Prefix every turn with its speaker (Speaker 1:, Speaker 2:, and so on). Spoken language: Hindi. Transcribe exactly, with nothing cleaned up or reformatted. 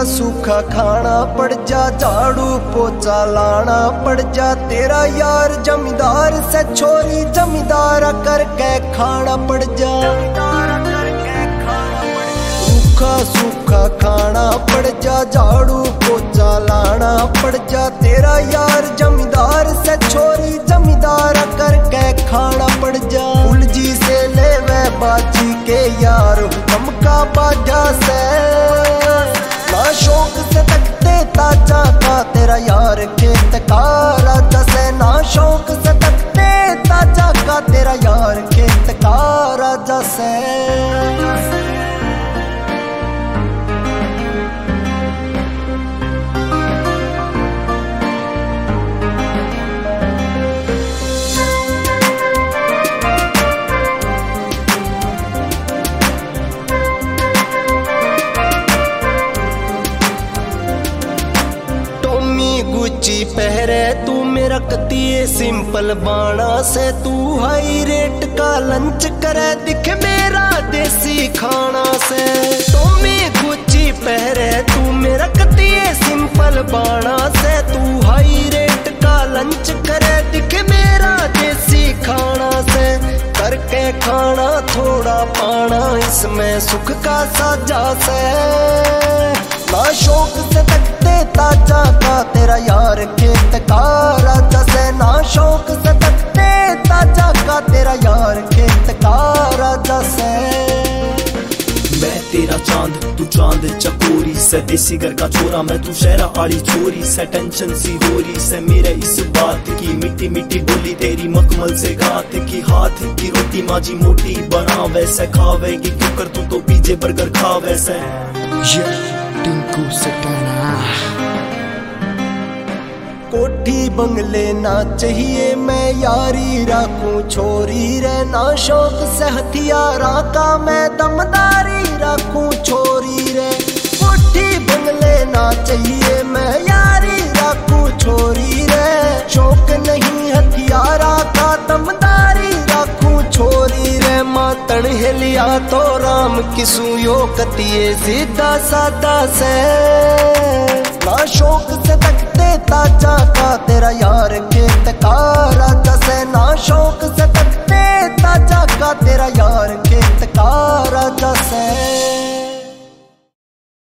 Speaker 1: सूखा खाना पड़ जा, झाड़ू पोचा लाना पड़ जा। तेरा यार जमींदार से छोरी जमींदार करके खाना पड़ जा। सूखा सूखा खाना पड़ जा, झाड़ू पोचा लाना पड़ जा। तेरा यार जमींदार से छोरी जमींदार करके खाना पड़ जा। उलझी से ले वे बाजी के यार हम का बाजा से, ना शौक से तकते ताजा का तेरा यार खेत का राजा से। ना शौक से तकते ताजा का तेरा यार खेत का राजा से। गुच्ची पहरे तू मेरा कतिये सिंपल बाणा से। तू हाई रेट का लंच करे दिख मेरा देसी खाना से। टोमी गुच्ची पहरे तू मेरा कतिये सिंपल बाणा से। तू हाई रेट का लंच करे दिख मेरा देसी खाना से। करके खाना थोड़ा पाना इसमें सुख का साजा से। ना शौक से तकते ताजा का तेरा यार खेत का राजा से। ना शौक से तकते ताजा का तेरा यार खेत का राजा से।
Speaker 2: मैं तेरा चांद तू चांद चकोरी से। देसी घर का छोरा मैं तू शहरा आड़ी छोरी से। टेंशन सी हो रही से मेरे इस बात की, मिट्टी मिट्टी बोली तेरी मखमल से घात की। हाथ की रोटी माजी मोटी बना वैसे खावेगी क्यों कर तू तो पीछे बर्गर खा वैसे।
Speaker 1: टिंकू सटाना कोठी बंगले ना चाहिए मैं यारी राखूं छोरी रे। ना शौक से हथियारा का मैं दमदारी राखूं छोरी रे। कोठी बंगले ना चाहिए मैं यारी राखूं छोरी रे। शौक नहीं हथियारा का दमदारी राखूं छोरी रे। मातन हिलिया तो राम किसू यो कतिये सीधा सादा से। ना शौक से तकते ताजा का तेरा यार खेत का राजा से। ना शौक से तकते ताजा का तेरा यार खेत का राजा से।